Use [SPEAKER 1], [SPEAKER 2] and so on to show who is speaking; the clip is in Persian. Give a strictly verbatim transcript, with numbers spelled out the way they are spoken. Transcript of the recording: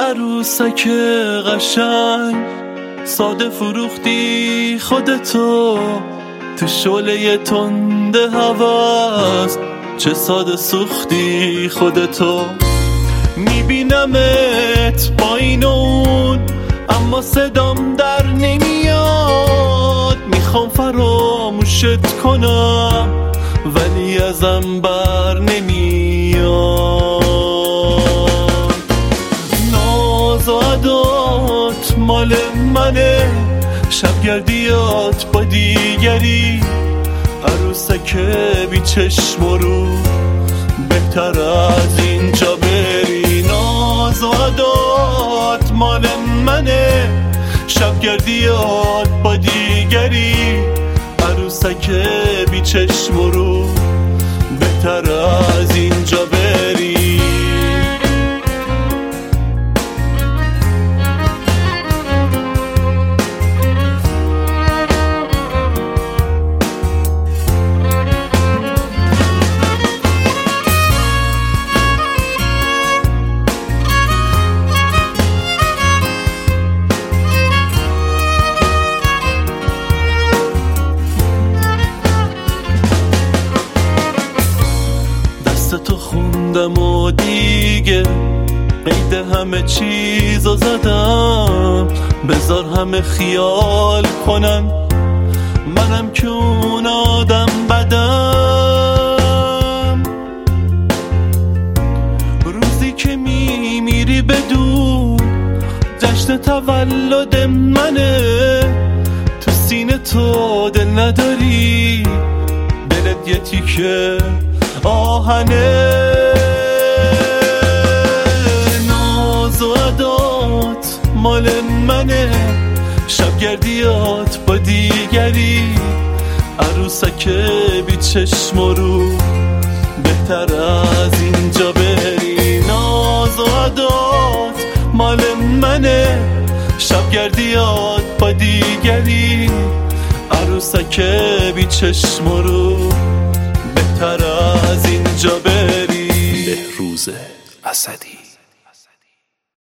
[SPEAKER 1] عروسک قشنگ، ساده فروختی خودتو تو شعله تند هوس، چه ساده سوختی خودتو. میبینمت با این و اون اما صدام در نمیاد، میخوام فراموشت کنم ولی ازم بر نمیاد. ناز و عدات مال منه، شبگردیات با دیگری، عروسک بی چشم و رو بهتر از اینجا بری. ناز و عدات مال منه، شبگردیات با دیگری، عروسک بی چشم و رو بهتر از اینجا بری. تو خوندم و دیگه قید همه چیزو زدم، بذار همه خیال کنن منم که اون آدم بدم. روزی که میمیری بدون جشن تولد منه، تو سینه تو دل نداری، دلت یه تیکه آهنه. ناز و عدات مال منه، شبگردیات با دیگری، عروسک بی چشم و رو بهتر از اینجا بری. ناز و عدات مال منه، شبگردیات با دیگری، عروسک بی چشم و رو بهتر از اینجا بری.
[SPEAKER 2] بهروز اسدی.